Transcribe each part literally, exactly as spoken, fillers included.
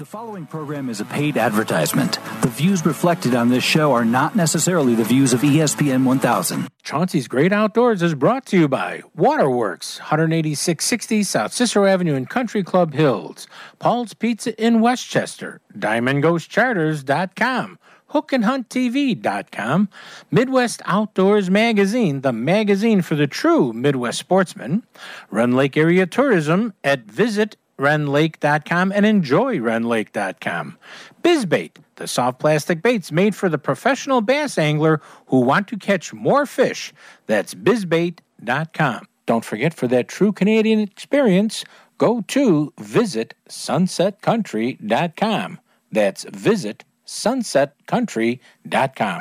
The following program is a paid advertisement. The views reflected on this show are not necessarily the views of E S P N one thousand. Chauncey's Great Outdoors is brought to you by Waterworks, one eighty-six sixty South Cicero Avenue in Country Club Hills, Paul's Pizza in Westchester, Diamond Ghost Charters dot com, hook and hunt T V dot com, Midwest Outdoors Magazine, the magazine for the true Midwest sportsman, Rend Lake Area Tourism at visit rend lake dot com and enjoy rend lake dot com. BizBait, the soft plastic baits made for the professional bass angler who want to catch more fish. That's biz bait dot com. Don't forget, for that true Canadian experience, go to visit sunset country dot com. That's visit sunset country dot com.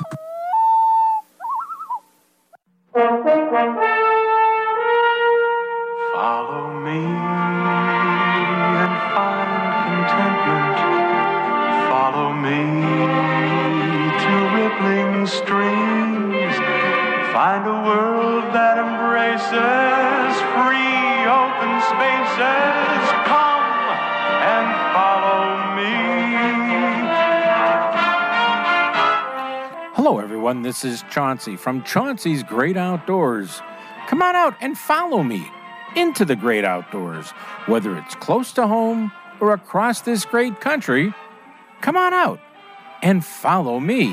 Follow me and find contentment. Follow me to rippling streams. Find a world that embraces free open spaces. Come and follow me. Hello, everyone. This is Chauncey from Chauncey's Great Outdoors. Come on out and follow me into the great outdoors, whether it's close to home or across this great country. Come on out and follow me.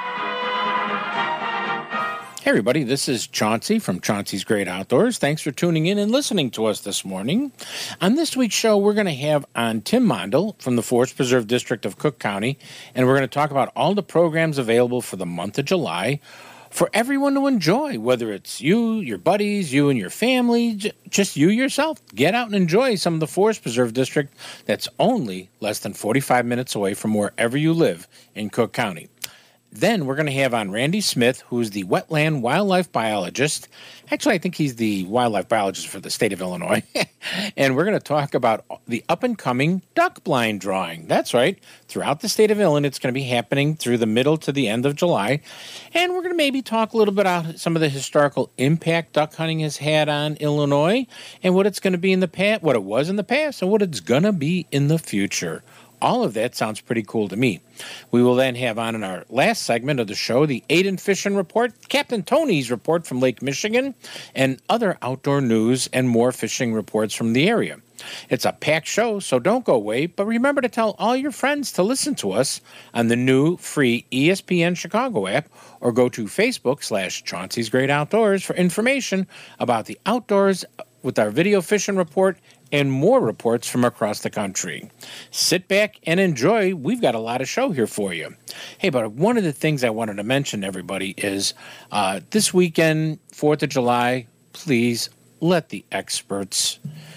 Hey everybody, this is Chauncey from Chauncey's Great Outdoors. Thanks for tuning in and listening to us this morning. On this week's show, we're going to have on Tim Mondel from the Forest Preserve District of Cook County, and we're going to talk about all the programs available for the month of July for everyone to enjoy, whether it's you, your buddies, you and your family, j- just you yourself. Get out and enjoy some of the Forest Preserve District that's only less than forty-five minutes away from wherever you live in Cook County. Then we're going to have on Randy Smith, who's the wetland wildlife biologist. Actually, I think he's the wildlife biologist for the state of Illinois. And we're going to talk about the up-and-coming duck blind drawing. That's right. Throughout the state of Illinois, it's going to be happening through the middle to the end of July. And we're going to maybe talk a little bit about some of the historical impact duck hunting has had on Illinois and what it's going to be in the past, what it was in the past, and what it's going to be in the future. All of that sounds pretty cool to me. We will then have on in our last segment of the show the Aiden Fishing Report, Captain Tony's report from Lake Michigan, and other outdoor news and more fishing reports from the area. It's a packed show, so don't go away, but remember to tell all your friends to listen to us on the new free E S P N Chicago app, or go to Facebook slash Chauncey's Great Outdoors for information about the outdoors with our video fishing report and more reports from across the country. Sit back and enjoy. We've got a lot of show here for you. Hey, but one of the things I wanted to mention to everybody is uh, this weekend, fourth of July, please let the experts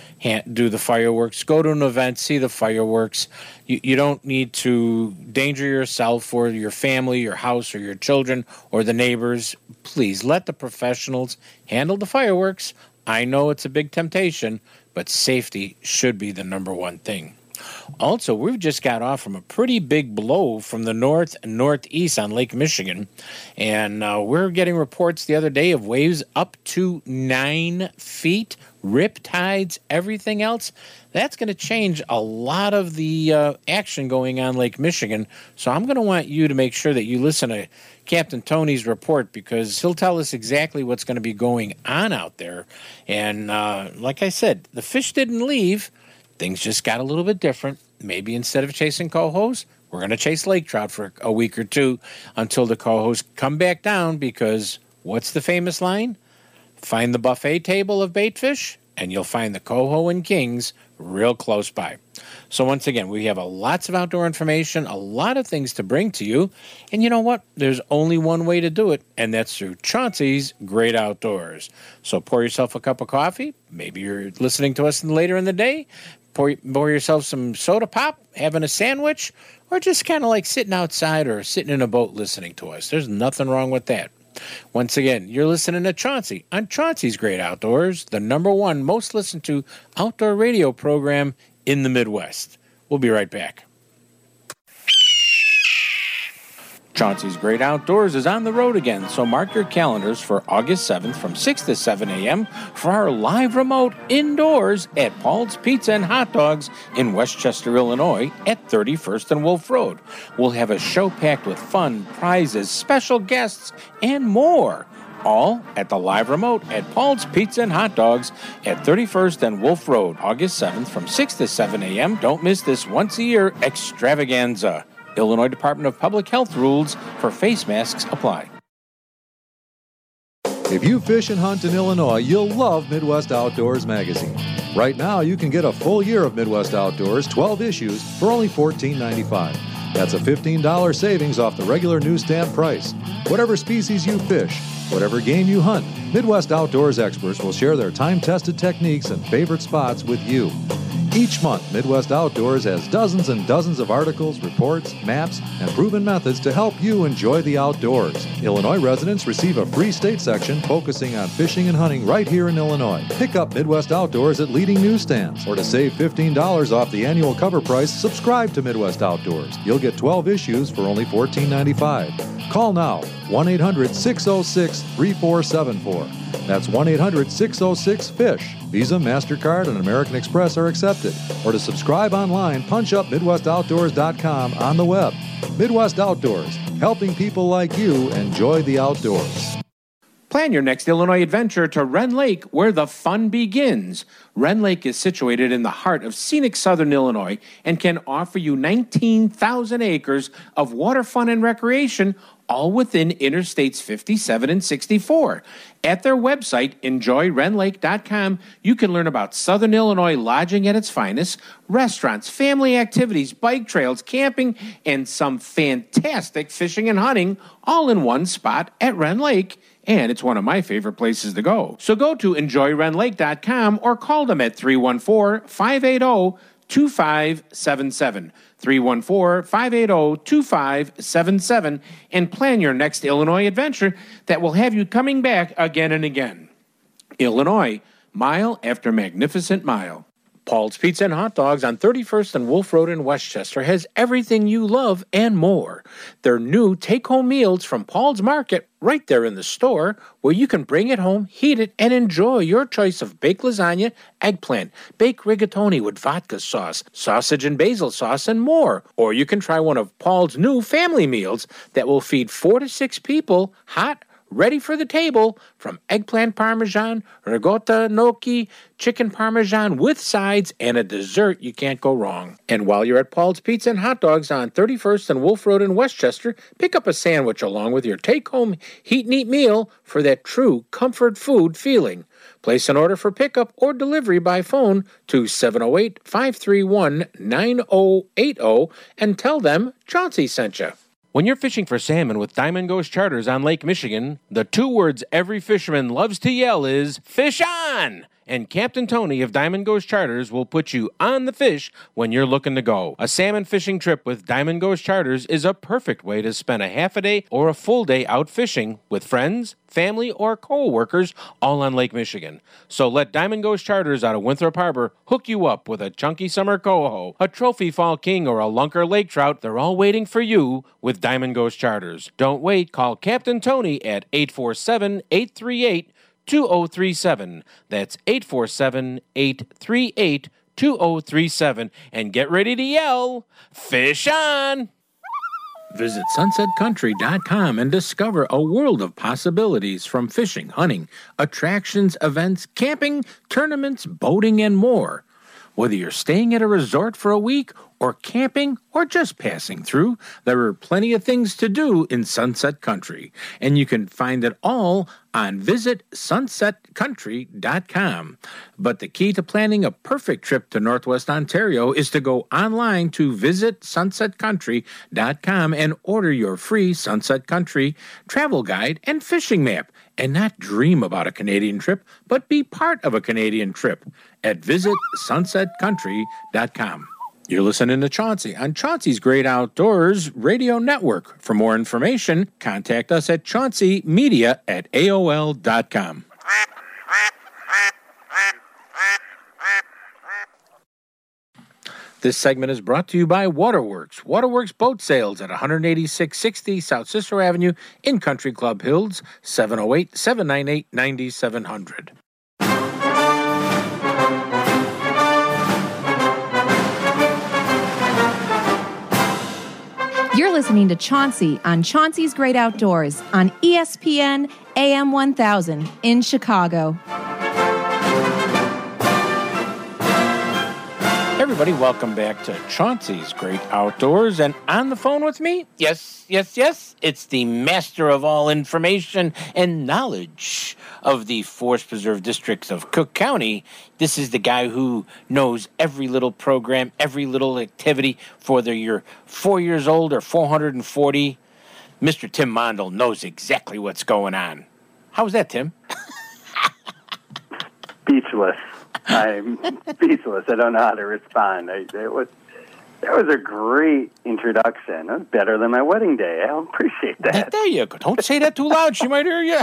do the fireworks. Go to an event, see the fireworks. You, you don't need to danger yourself or your family, your house, or your children, or the neighbors. Please let the professionals handle the fireworks. I know it's a big temptation, but safety should be the number one thing. Also, we've just got off from a pretty big blow from the north and northeast on Lake Michigan, and uh, we're getting reports the other day of waves up to nine feet, rip tides, everything else. That's going to change a lot of the uh, action going on Lake Michigan, so I'm going to want you to make sure that you listen to Captain Tony's report, because he'll tell us exactly what's going to be going on out there. And uh, like I said, the fish didn't leave. Things just got a little bit different. Maybe instead of chasing cohos, we're going to chase lake trout for a week or two until the cohos come back down, because what's the famous line? Find the buffet table of bait fish, and you'll find the coho and kings real close by. So once again, we have a lots of outdoor information, a lot of things to bring to you. And you know what? There's only one way to do it, and that's through Chauncey's Great Outdoors. So pour yourself a cup of coffee. Maybe you're listening to us later in the day. Pour, pour yourself some soda pop, having a sandwich, or just kind of like sitting outside or sitting in a boat listening to us. There's nothing wrong with that. Once again, you're listening to Chauncey on Chauncey's Great Outdoors, the number one most listened to outdoor radio program in the Midwest. We'll be right back. Chauncey's Great Outdoors is on the road again, so mark your calendars for August seventh from six to seven a.m. for our live remote indoors at Paul's Pizza and Hot Dogs in Westchester, Illinois at thirty-first and Wolf Road. We'll have a show packed with fun, prizes, special guests, and more. All at the live remote at Paul's Pizza and Hot Dogs at thirty-first and Wolf Road, August seventh from six to seven a.m. Don't miss this once-a-year extravaganza. Illinois Department of Public Health rules for face masks apply. If you fish and hunt in Illinois, you'll love Midwest Outdoors magazine. Right now, you can get a full year of Midwest Outdoors, twelve issues, for only fourteen ninety-five. That's a fifteen dollars savings off the regular newsstand price. Whatever species you fish, whatever game you hunt, Midwest Outdoors experts will share their time-tested techniques and favorite spots with you. Each month, Midwest Outdoors has dozens and dozens of articles, reports, maps, and proven methods to help you enjoy the outdoors. Illinois residents receive a free state section focusing on fishing and hunting right here in Illinois. Pick up Midwest Outdoors at leading newsstands. Or to save fifteen dollars off the annual cover price, subscribe to Midwest Outdoors. You'll get twelve issues for only fourteen ninety-five. Call now, one eight hundred six oh six three four seven four. That's one eight hundred six oh six FISH. Visa, MasterCard, and American Express are accepted. Or to subscribe online, punch up Midwest Outdoors dot com on the web. Midwest Outdoors, helping people like you enjoy the outdoors. Plan your next Illinois adventure to Wren Lake, where the fun begins. Wren Lake is situated in the heart of scenic southern Illinois and can offer you nineteen thousand acres of water fun and recreation, all within Interstates fifty-seven and sixty-four. At their website, enjoy ren lake dot com, you can learn about Southern Illinois lodging at its finest, restaurants, family activities, bike trails, camping, and some fantastic fishing and hunting, all in one spot at Wren Lake. And it's one of my favorite places to go. So go to enjoy ren lake dot com or call them at three one four, five eight zero, two five seven seven. three one four, five eight zero, two five seven seven and plan your next Illinois adventure that will have you coming back again and again. Illinois, mile after magnificent mile. Paul's Pizza and Hot Dogs on thirty-first and Wolf Road in Westchester has everything you love and more. Their new take-home meals from Paul's Market right there in the store, where you can bring it home, heat it, and enjoy your choice of baked lasagna, eggplant, baked rigatoni with vodka sauce, sausage and basil sauce, and more. Or you can try one of Paul's new family meals that will feed four to six people, hot, ready for the table, from eggplant parmesan, ricotta gnocchi, chicken parmesan with sides, and a dessert you can't go wrong. And while you're at Paul's Pizza and Hot Dogs on thirty-first and Wolf Road in Westchester, pick up a sandwich along with your take-home heat and eat meal for that true comfort food feeling. Place an order for pickup or delivery by phone to seven oh eight, five three one, nine oh eight oh and tell them Chauncey sent you. When you're fishing for salmon with Diamond Ghost Charters on Lake Michigan, the two words every fisherman loves to yell is, "Fish on!" And Captain Tony of Diamond Ghost Charters will put you on the fish when you're looking to go. A salmon fishing trip with Diamond Ghost Charters is a perfect way to spend a half a day or a full day out fishing with friends, family, or co-workers all on Lake Michigan. So let Diamond Ghost Charters out of Winthrop Harbor hook you up with a chunky summer coho, a trophy fall king, or a lunker lake trout. They're all waiting for you with Diamond Ghost Charters. Don't wait. Call Captain Tony at eight four seven, eight three eight, two oh three seven. That's eight four seven, eight three eight, two oh three seven. And get ready to yell, "Fish on!" Visit sunset country dot com and discover a world of possibilities from fishing, hunting, attractions, events, camping, tournaments, boating, and more. Whether you're staying at a resort for a week or camping or just passing through, there are plenty of things to do in Sunset Country, and you can find it all on visit sunset country dot com. But the key to planning a perfect trip to Northwest Ontario is to go online to visit sunset country dot com and order your free Sunset Country travel guide and fishing map, and not dream about a Canadian trip, but be part of a Canadian trip at visit sunset country dot com. You're listening to Chauncey on Chauncey's Great Outdoors Radio Network. For more information, contact us at chauncey media at A O L dot com. This segment is brought to you by Waterworks. Waterworks Boat Sales at one eighty-six sixty South Cicero Avenue in Country Club Hills, seven oh eight, seven nine eight, nine seven hundred. You're listening to Chauncey on Chauncey's Great Outdoors on E S P N A M one thousand in Chicago. Everybody, welcome back to Chauncey's Great Outdoors. And on the phone with me, yes, yes, yes, it's the master of all information and knowledge of the Forest Preserve District of Cook County. This is the guy who knows every little program, every little activity, whether you're four years old or four hundred forty. Mister Tim Mondel knows exactly what's going on. How's that, Tim? Speechless. I'm speechless. I don't know how to respond. I, it was that was a great introduction. It was better than my wedding day. I appreciate that. There you go. Don't say that too loud. She might hear you.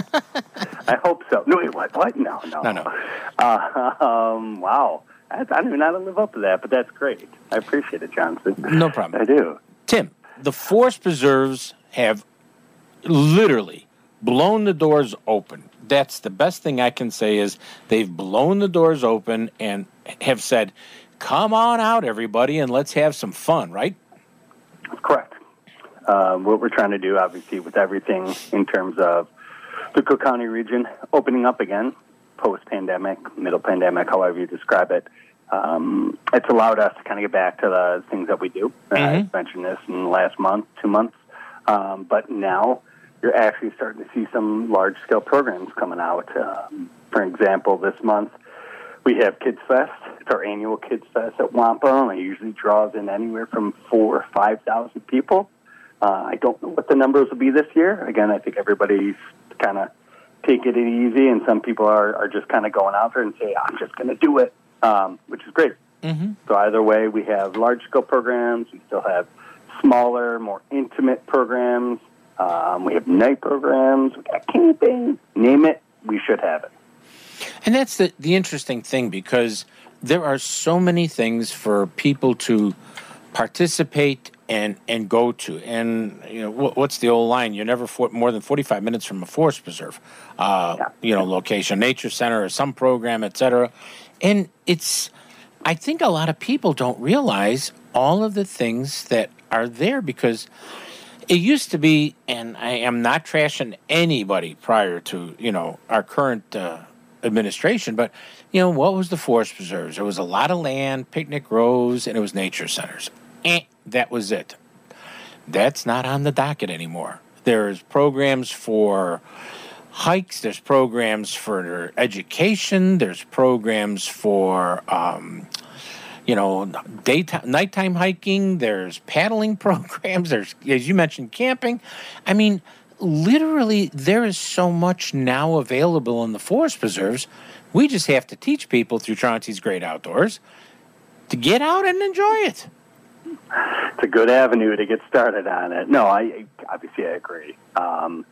I hope so. No, wait, what? What? No, no. No, no. Uh, um, wow. I, I don't even know how to live up to that, but that's great. I appreciate it, Johnson. No problem. I do. Tim, the forest preserves have literally blown the doors open. That's the best thing I can say is they've blown the doors open and have said, come on out, everybody, and let's have some fun, right? That's correct. Uh, what we're trying to do, obviously, with everything in terms of the Cook County region opening up again, post-pandemic, middle pandemic, however you describe it, um, it's allowed us to kind of get back to the things that we do. Mm-hmm. I mentioned this in the last month, two months. Um, but now you're actually starting to see some large-scale programs coming out. Um, for example, this month we have Kids Fest. It's our annual Kids Fest at Wampum. It usually draws in anywhere from four or five thousand people. Uh, I don't know what the numbers will be this year. Again, I think everybody's kind of taking it easy, and some people are, are just kind of going out there and say, I'm just going to do it, um, which is great. Mm-hmm. So either way, we have large-scale programs. We still have smaller, more intimate programs. Um, we have night programs, we got camping, name it, we should have it. And that's the, the interesting thing, because there are so many things for people to participate and, and go to. And, you know, what's the old line? You're never for, more than forty-five minutes from a forest preserve, uh, yeah. you know, location, nature center or some program, et cetera. And it's, I think a lot of people don't realize all of the things that are there, because it used to be, and I am not trashing anybody prior to, you know, our current uh, administration, but, you know, what was the forest preserves? There was a lot of land, picnic rows, and it was nature centers. Eh, that was it. That's not on the docket anymore. There's programs for hikes, there's programs for education, there's programs for um you know, daytime, nighttime hiking, there's paddling programs, there's, as you mentioned, camping. I mean, literally, there is so much now available in the forest preserves. We just have to teach people through Chauncey's Great Outdoors to get out and enjoy it. It's a good avenue to get started on it. No, I obviously I agree. Um,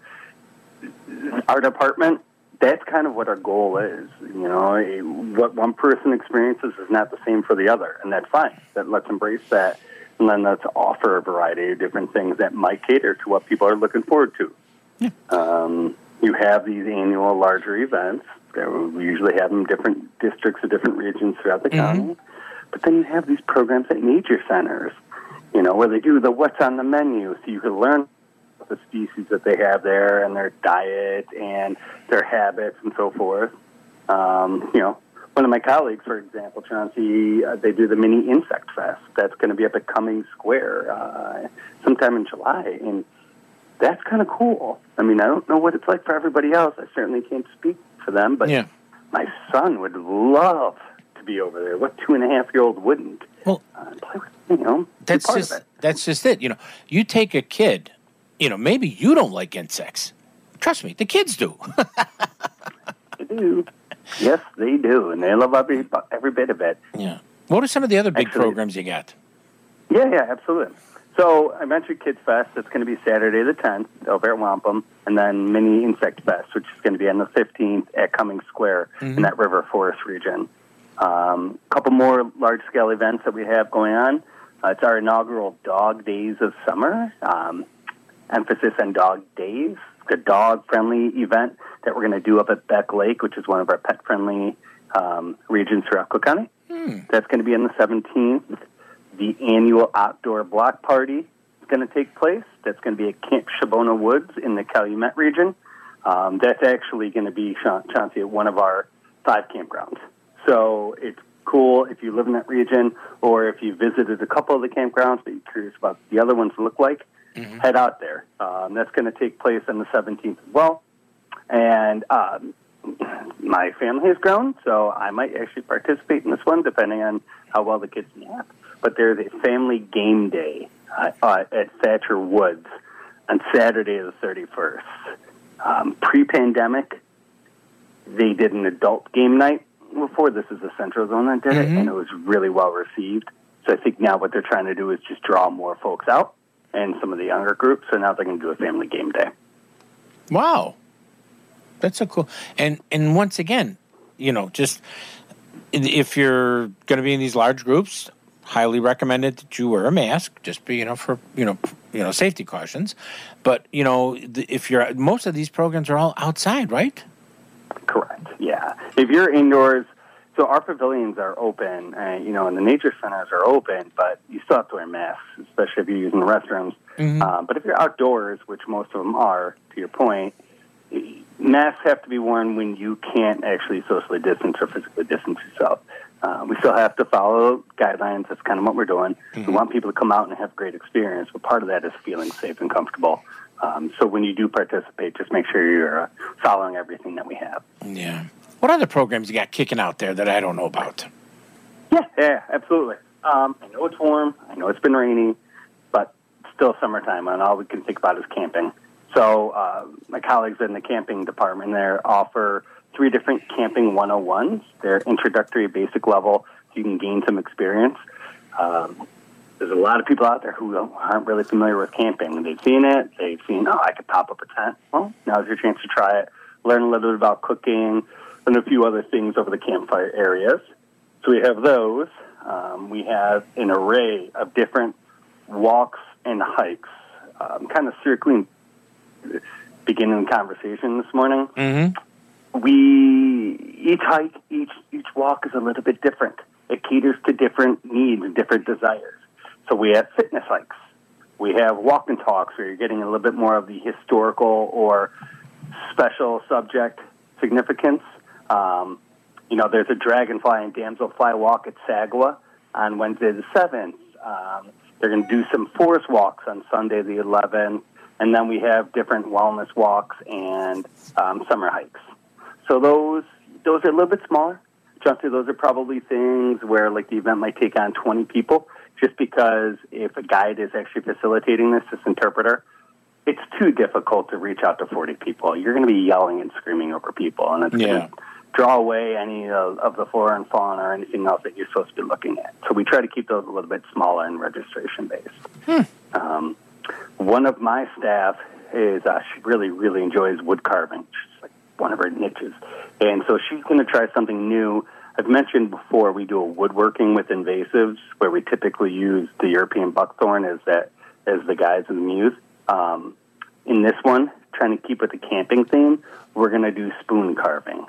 our department, that's kind of what our goal is. You know, what one person experiences is not the same for the other, and that's fine. That let's embrace that, and then let's offer a variety of different things that might cater to what people are looking forward to. Yeah. Um, you have these annual larger events. We usually have them in different districts or different regions throughout the mm-hmm. county. But then you have these programs at nature centers, you know, where they do the what's on the menu, so you can learn the species that they have there and their diet and their habits and so forth. Um, you know, one of my colleagues, for example, Chauncey, uh, they do the mini insect fest. That's going to be up at Cummings Square uh, sometime in July, and that's kind of cool. I mean, I don't know what it's like for everybody else. I certainly can't speak for them, but yeah. My son would love to be over there. What two and a half year old wouldn't? Well, uh, play with, you know, that's just that's just it. You know, you take a kid. You know, maybe you don't like insects. Trust me, the kids do. They do. Yes, they do, and they love every every bit of it. Yeah. What are some of the other big Actually, programs you got? Yeah, yeah, absolutely. So I mentioned Kids Fest. It's going to be Saturday the tenth over at Wampum, and then Mini Insect Fest, which is going to be on the fifteenth at Cummings Square mm-hmm. in that River Forest region. Um, a couple more large-scale events that we have going on. Uh, it's our inaugural Dog Days of Summer, um, emphasis on dog days. It's a dog-friendly event that we're going to do up at Beck Lake, which is one of our pet-friendly um, regions throughout Cook County. Hmm. That's going to be on the seventeenth. The annual outdoor block party is going to take place. That's going to be at Camp Shabona Woods in the Calumet region. Um, that's actually going to be, Chauncey, at one of our five campgrounds. So it's cool if you live in that region, or if you visited a couple of the campgrounds but you're curious about what the other ones look like, mm-hmm. head out there. Um, that's going to take place on the seventeenth as well. And um, my family has grown, so I might actually participate in this one, depending on how well the kids nap. But there's a family game day uh, uh, at Thatcher Woods on Saturday the thirty-first. Um, pre-pandemic, they did an adult game night before. This is the Central Zone that did mm-hmm. it, and it was really well received. So I think now what they're trying to do is just draw more folks out and some of the younger groups. So now they're going to do a family game day. Wow. That's so cool. And and once again, you know, just if you're going to be in these large groups, highly recommended that you wear a mask, just be, you know, for, you know, you know, safety cautions. But, you know, if you're, most of these programs are all outside, right? Correct. Yeah. If you're indoors, so our pavilions are open, and, you know, and the nature centers are open, but you still have to wear masks, especially if you're using the restrooms. Mm-hmm. Um, but if you're outdoors, which most of them are, to your point, masks have to be worn when you can't actually socially distance or physically distance yourself. Uh, we still have to follow guidelines. That's kind of what we're doing. Mm-hmm. We want people to come out and have a great experience, but part of that is feeling safe and comfortable. Um, so when you do participate, just make sure you're uh, following everything that we have. Yeah. What other programs you got kicking out there that I don't know about? Yeah, yeah, absolutely. Um, I know it's warm. I know it's been rainy, but it's still summertime, and all we can think about is camping. So uh, my colleagues in the camping department there offer three different camping one oh ones. They're introductory, basic level, so you can gain some experience. Um, there's a lot of people out there who aren't really familiar with camping. They've seen it. They've seen, oh, I could pop up a tent. Well, now's your chance to try it. Learn a little bit about cooking and a few other things over the campfire areas. So we have those. Um, we have an array of different walks and hikes, um, kind of circling, beginning the conversation this morning. Mm-hmm. We each hike, each each walk is a little bit different. It caters to different needs and different desires. So we have fitness hikes. We have walk and talks where you're getting a little bit more of the historical or special subject significance. Um, you know, there's a dragonfly and damselfly walk at Sagwa on Wednesday the seventh. Um, they're going to do some forest walks on Sunday the eleventh. And then we have different wellness walks and um, summer hikes. So those those are a little bit smaller. Chauncey, those are probably things where, like, the event might take on twenty people, just because if a guide is actually facilitating this, this interpreter, it's too difficult to reach out to forty people. You're going to be yelling and screaming over people, and it's yeah. going to draw away any of, of the flora and fauna or anything else that you're supposed to be looking at. So we try to keep those a little bit smaller and registration-based. Hmm. Um, one of my staff is, uh, she really, really enjoys wood carving. She's like one of her niches. And so she's going to try something new. I've mentioned before we do a woodworking with invasives where we typically use the European buckthorn as that as the guides of the muse. Um, in this one, trying to keep with the camping theme, we're going to do spoon carving.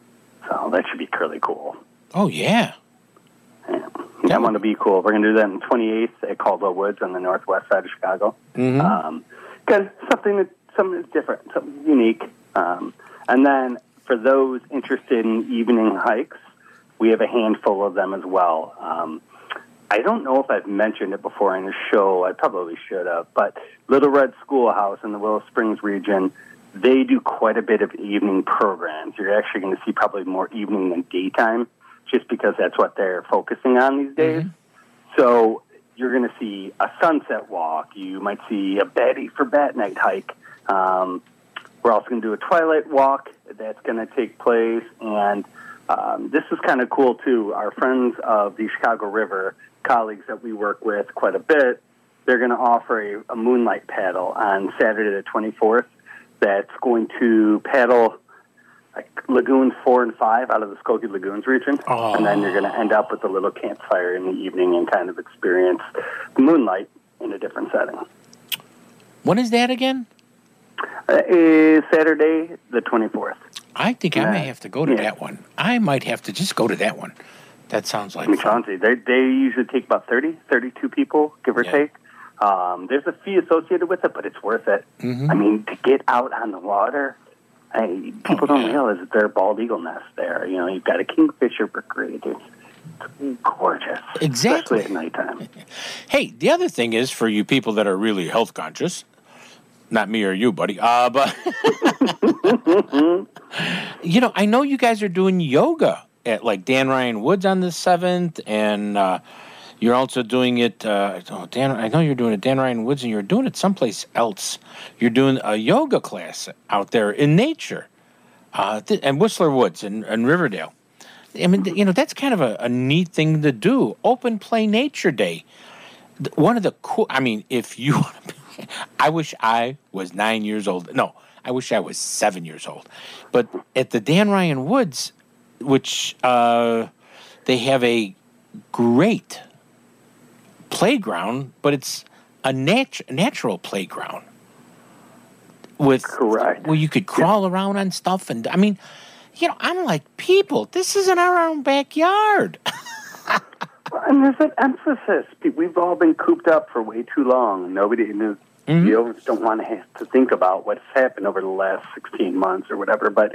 So that should be really cool. Oh, yeah. Yeah. That one will be cool. We're going to do that on the twenty-eighth at Caldwell Woods on the northwest side of Chicago. Mm-hmm. Um, good. Something, that, something that's different, something unique. Um, and then for those interested in evening hikes, we have a handful of them as well. Um, I don't know if I've mentioned it before in the show. I probably should have. But Little Red Schoolhouse in the Willow Springs region, they do quite a bit of evening programs. You're actually going to see probably more evening than daytime, just because that's what they're focusing on these days. Mm-hmm. So you're going to see a sunset walk. You might see a Betty for Bat Night hike. Um, we're also going to do a twilight walk that's going to take place. And um, this is kind of cool, too. Our friends of the Chicago River, colleagues that we work with quite a bit, they're going to offer a, a moonlight paddle on Saturday the twenty-fourth that's going to paddle like Lagoons four and five out of the Skokie Lagoons region. Oh. And then you're going to end up with a little campfire in the evening and kind of experience the moonlight in a different setting. When is that again? Uh, is Saturday the twenty-fourth. I think I may Uh, have to go to yeah. that one. I might have to just go to that one. That sounds like In fun. Chauncey, they, they usually take about thirty, thirty-two people, give or Yeah. take. Um, there's a fee associated with it, but it's worth it. Mhm. I mean, to get out on the water, I, people Oh, don't yeah. realize that there are bald eagle nests there. You know, you've got a kingfisher brigade. It's, it's gorgeous, Exactly. especially at nighttime. Hey, the other thing is for you people that are really health conscious, not me or you, buddy, uh, but, you know, I know you guys are doing yoga at like Dan Ryan Woods on the seventh, and uh, you're also doing it, uh, oh, Dan, I know you're doing it at Dan Ryan Woods, and you're doing it someplace else. You're doing a yoga class out there in nature, uh, th- and Whistler Woods and, and Riverdale. I mean, you know, that's kind of a, a neat thing to do. Open Play Nature Day. Th- One of the cool, I mean, if you want to, I wish I was nine years old. No, I wish I was seven years old. But at the Dan Ryan Woods, which uh, they have a great playground, but it's a nat- natural playground with Correct. where you could crawl around on stuff. And I mean, you know, I'm like, people, this is in our own backyard. And there's an emphasis. We've all been cooped up for way too long. Nobody, Mm-hmm. you always don't want to have to think about what's happened over the last sixteen months or whatever. But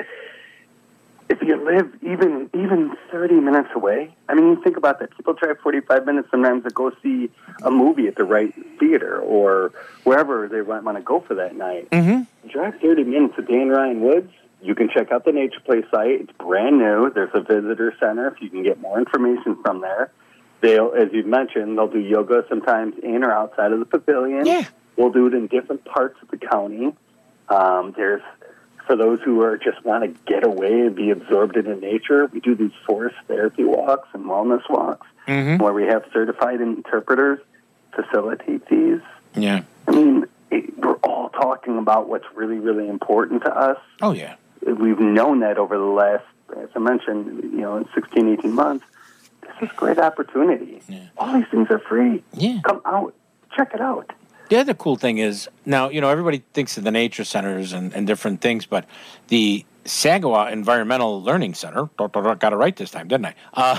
if you live even even thirty minutes away, I mean, you think about that. People drive forty-five minutes sometimes to go see a movie at the right theater or wherever they want to go for that night. Mm-hmm. Drive thirty minutes to Dan Ryan Woods. You can check out the Nature Play site. It's brand new. There's a visitor center if you can get more information from there. They'll, as you mentioned, they'll do yoga sometimes in or outside of the pavilion. Yeah. We'll do it in different parts of the county. Um, there's, for those who are just want to get away and be absorbed into nature, we do these forest therapy walks and wellness walks Mm-hmm. where we have certified interpreters facilitate these. Yeah. I mean, it, we're all talking about what's really, really important to us. Oh, yeah. We've known that over the last, as I mentioned, you know, in sixteen, eighteen months. This is a great opportunity. Yeah. All these things are free. Yeah. Come out. Check it out. The other cool thing is, now, you know, everybody thinks of the nature centers and, and different things, but the Saginaw Environmental Learning Center, got it right this time, didn't I? Uh,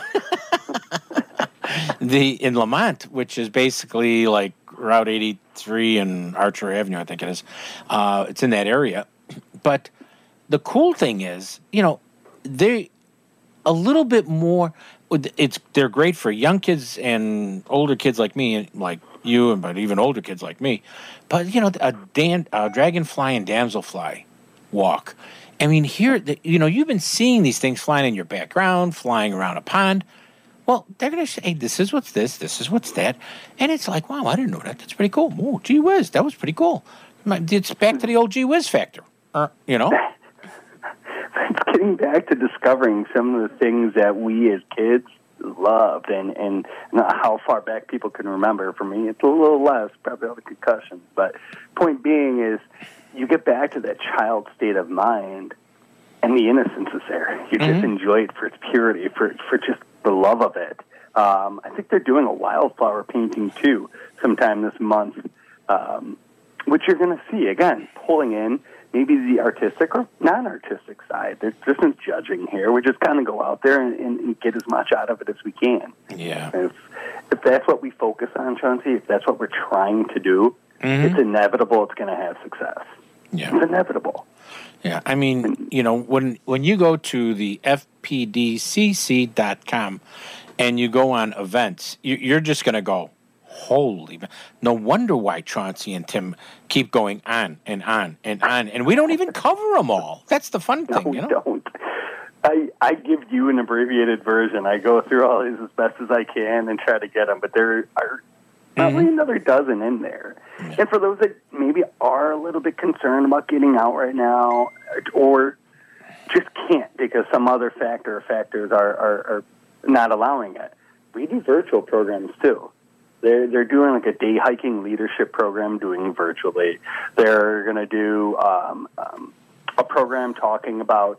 the in Lamont, which is basically like Route eighty-three and Archer Avenue, I think it is. Uh, it's in that area. But the cool thing is, you know, they a little bit more. It's they're great for young kids and older kids like me, like you, and but even older kids like me. But you know, a dan, a dragonfly and damselfly walk. I mean, here, the, you know, you've been seeing these things flying in your background, flying around a pond. Well, they're going to say, hey, this is what's this, this is what's that. And it's like, wow, I didn't know that. That's pretty cool. Oh, gee whiz, that was pretty cool. It's back to the old gee whiz factor, uh, you know? It's getting back to discovering some of the things that we as kids loved and, and not how far back people can remember. For me, it's a little less, probably all the concussions. But point being is you get back to that child state of mind and the innocence is there. You just Mm-hmm. enjoy it for its purity, for for just the love of it. Um, I think they're doing a wildflower painting, too, sometime this month, um, which you're going to see, again, pulling in maybe the artistic or non-artistic side. There isn't judging here. We just kind of go out there and, and, and get as much out of it as we can. Yeah. If, if that's what we focus on, Chauncey, if that's what we're trying to do, Mhm. it's inevitable it's going to have success. Yeah. It's inevitable. Yeah, I mean, you know, when when you go to the F P D C C dot com and you go on events, you, you're just going to go, holy, no wonder why Chauncey and Tim keep going on and on and on, and we don't even cover them all. That's the fun No, thing, we you know? don't. I, I give you an abbreviated version. I go through all these as best as I can and try to get them, but there are probably Mm-hmm. another dozen in there. And for those that maybe are a little bit concerned about getting out right now or just can't because some other factor or factors are, are, are not allowing it, we do virtual programs too. They're, they're doing like a day hiking leadership program doing virtually. They're going to do um, um, a program talking about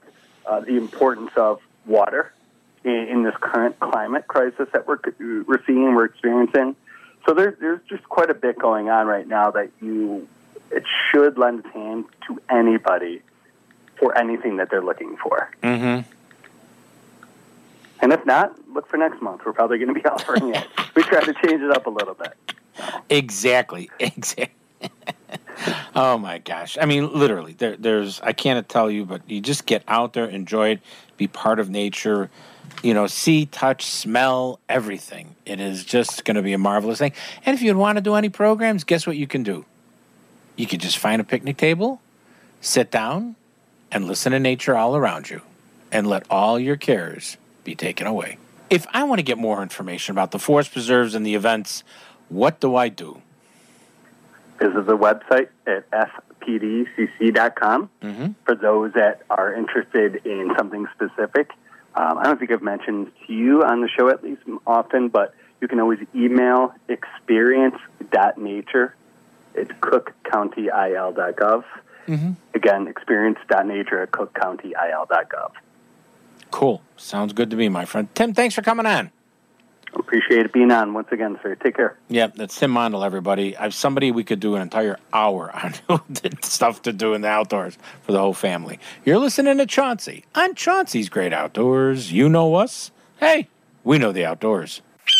uh, the importance of water in, in this current climate crisis that we're, we're seeing, we're experiencing. So there, there's just quite a bit going on right now that you it should lend its hand to anybody for anything that they're looking for. Mm-hmm. And if not, look for next month. We're probably going to be offering it. We try to change it up a little bit. So. Exactly. Exactly. Oh, my gosh. I mean, literally, there, there's, I can't tell you, but you just get out there, enjoy it, be part of nature, you know, see, touch, smell, everything. It is just going to be a marvelous thing. And if you want to do any programs, guess what you can do? You can just find a picnic table, sit down, and listen to nature all around you, and let all your cares be taken away. If I want to get more information about the forest preserves and the events, what do I do? Visit the website at f p d c c dot com Mm-hmm. for those that are interested in something specific. Um, I don't think I've mentioned to you on the show at least often, but you can always email experience dot nature. It's cook county I L dot gov. Mm-hmm. Again, experience dot nature at cook county I L dot gov. Cool. Sounds good to me, my friend. Tim, thanks for coming on. Appreciate it being on once again, sir. Take care. Yeah, that's Tim Mondel, everybody. I've somebody we could do an entire hour on stuff to do in the outdoors for the whole family. You're listening to Chauncey on Chauncey's Great Outdoors. You know us. Hey, we know the outdoors.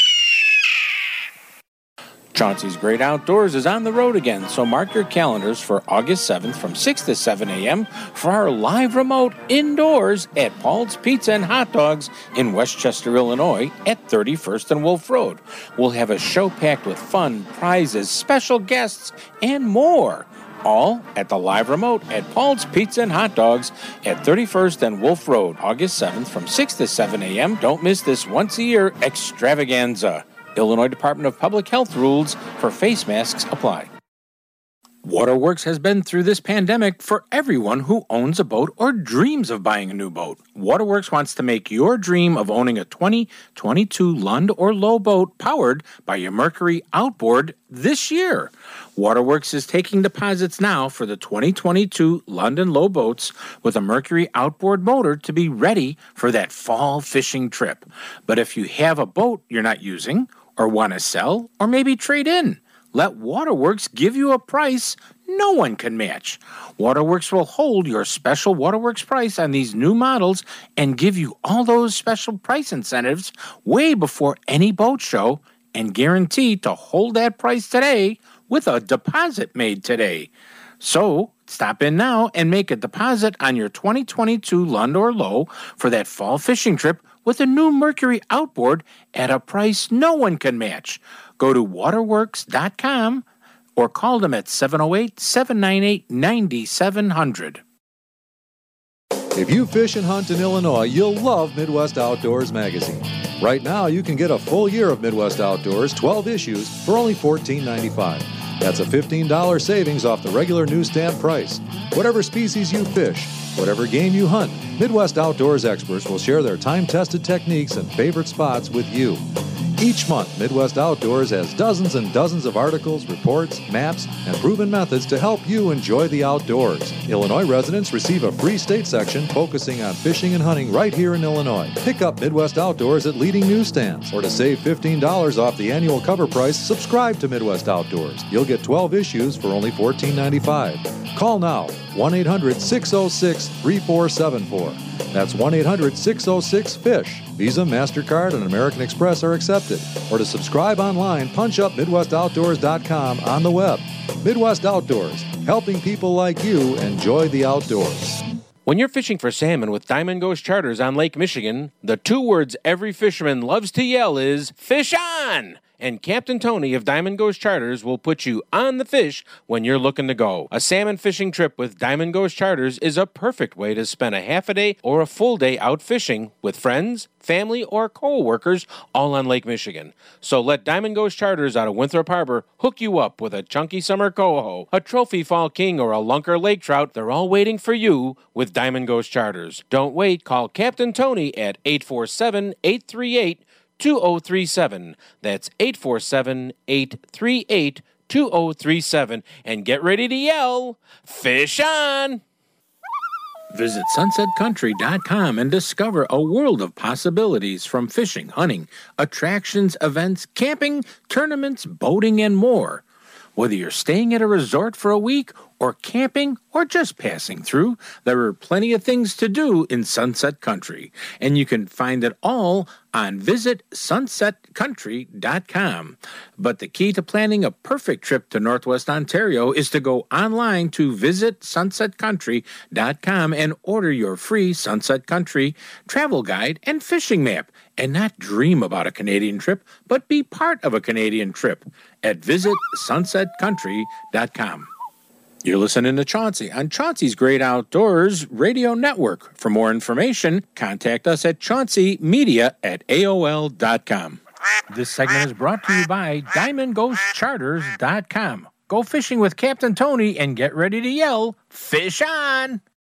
Chauncey's Great Outdoors is on the road again, so mark your calendars for August seventh from six to seven a.m. for our live remote indoors at Paul's Pizza and Hot Dogs in Westchester, Illinois at thirty-first and Wolf Road. We'll have a show packed with fun, prizes, special guests, and more. All at the live remote at Paul's Pizza and Hot Dogs at thirty-first and Wolf Road, August seventh from six to seven a.m. Don't miss this once-a-year extravaganza. Illinois Department of Public Health rules for face masks apply. Waterworks has been through this pandemic for everyone who owns a boat or dreams of buying a new boat. Waterworks wants to make your dream of owning a twenty twenty-two Lund or Lowe boat powered by your Mercury outboard this year. Waterworks is taking deposits now for the twenty twenty-two Lund and Lowe boats with a Mercury outboard motor to be ready for that fall fishing trip. But if you have a boat you're not using or want to sell or maybe trade in, let Waterworks give you a price no one can match. Waterworks will hold your special Waterworks price on these new models and give you all those special price incentives way before any boat show and guarantee to hold that price today with a deposit made today. So stop in now and make a deposit on your twenty twenty-two Lund or Lowe for that fall fishing trip with a new Mercury outboard at a price no one can match. Go to waterworks dot com or call them at seven oh eight, seven nine eight, nine seven zero zero. If you fish and hunt in Illinois, you'll love Midwest Outdoors magazine. Right now, you can get a full year of Midwest Outdoors, twelve issues, for only fourteen ninety-five. That's a fifteen dollars savings off the regular newsstand price. Whatever species you fish, whatever game you hunt, Midwest Outdoors experts will share their time-tested techniques and favorite spots with you. Each month, Midwest Outdoors has dozens and dozens of articles, reports, maps, and proven methods to help you enjoy the outdoors. Illinois residents receive a free state section focusing on fishing and hunting right here in Illinois. Pick up Midwest Outdoors at leading newsstands. Or to save fifteen dollars off the annual cover price, subscribe to Midwest Outdoors. You'll get twelve issues for only fourteen ninety-five. Call now, one eight hundred, six oh six, three four seven four. That's one eight hundred, six oh six, FISH. Visa, MasterCard, and American Express are accepted. Or to subscribe online, punch up midwest outdoors dot com on the web. Midwest Outdoors, helping people like you enjoy the outdoors. When you're fishing for salmon with Diamond Ghost Charters on Lake Michigan, the two words every fisherman loves to yell is, "Fish on!" And Captain Tony of Diamond Ghost Charters will put you on the fish when you're looking to go. A salmon fishing trip with Diamond Ghost Charters is a perfect way to spend a half a day or a full day out fishing with friends, family, or co-workers all on Lake Michigan. So let Diamond Ghost Charters out of Winthrop Harbor hook you up with a chunky summer coho, a trophy fall king, or a lunker lake trout. They're all waiting for you with Diamond Ghost Charters. Don't wait. Call Captain Tony at eight four seven, eight three eight, two oh three seven. That's eight four seven, eight three eight, two oh three seven. And get ready to yell, "Fish on!" Visit sunset country dot com and discover a world of possibilities from fishing, hunting, attractions, events, camping, tournaments, boating, and more. Whether you're staying at a resort for a week or camping or just passing through, there are plenty of things to do in Sunset Country, and you can find it all on visit sunset country dot com. But the key to planning a perfect trip to Northwest Ontario is to go online to visit sunset country dot com and order your free Sunset Country travel guide and fishing map, and not dream about a Canadian trip, but be part of a Canadian trip at visit sunset country dot com. You're listening to Chauncey on Chauncey's Great Outdoors Radio Network. For more information, contact us at chaunceymedia at A O L dot com. This segment is brought to you by diamond ghost charters dot com. Go fishing with Captain Tony and get ready to yell, "Fish on!"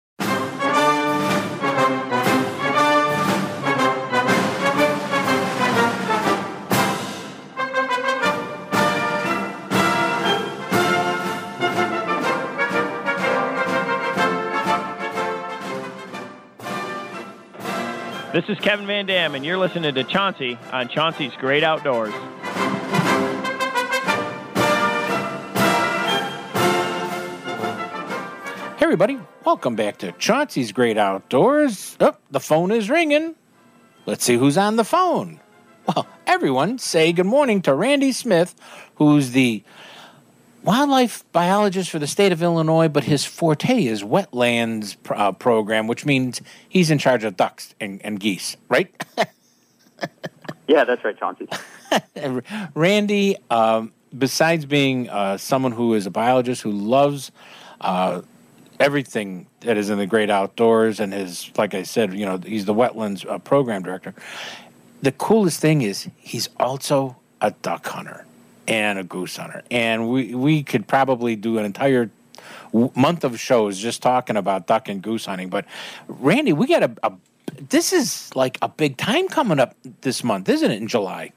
This is Kevin Van Dam, and you're listening to Chauncey on Chauncey's Great Outdoors. Hey everybody, welcome back to Chauncey's Great Outdoors. Oh, the phone is ringing. Let's see who's on the phone. Well, everyone say good morning to Randy Smith, who's the wildlife biologist for the state of Illinois, but his forte is wetlands uh, program, which means he's in charge of ducks and, and geese, right? Yeah, that's right, Chauncey. Randy, um, besides being uh, someone who is a biologist who loves uh, everything that is in the great outdoors, and is, like I said, you know, he's the wetlands uh, program director. The coolest thing is he's also a duck hunter and a goose hunter. And we, we could probably do an entire w- month of shows just talking about duck and goose hunting. But, Randy, we got a, a – this is like a big time coming up this month, isn't it, in July?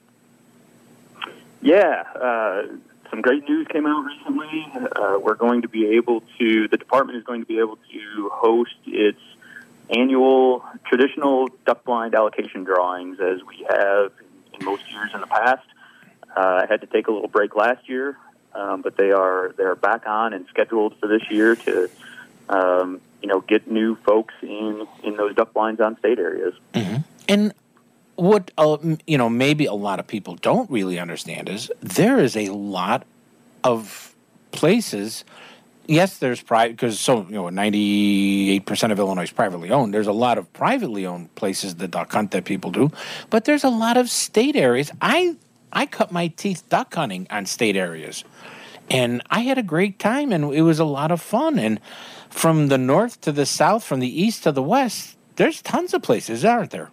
Yeah. Uh, some great news came out recently. Uh, we're going to be able to – the department is going to be able to host its annual traditional duck blind allocation drawings as we have in most years in the past. Uh, I had to take a little break last year, um, but they are they're back on and scheduled for this year to, um, you know, get new folks in, in those duck blinds on state areas. Mm-hmm. And what uh, you know, maybe a lot of people don't really understand is there is a lot of places. Yes, there's private because so you know, ninety-eight percent of Illinois is privately owned. There's a lot of privately owned places that duck hunt that people do, but there's a lot of state areas. I. I cut my teeth duck hunting on state areas, and I had a great time, and it was a lot of fun. And from the north to the south, from the east to the west, there's tons of places, aren't there?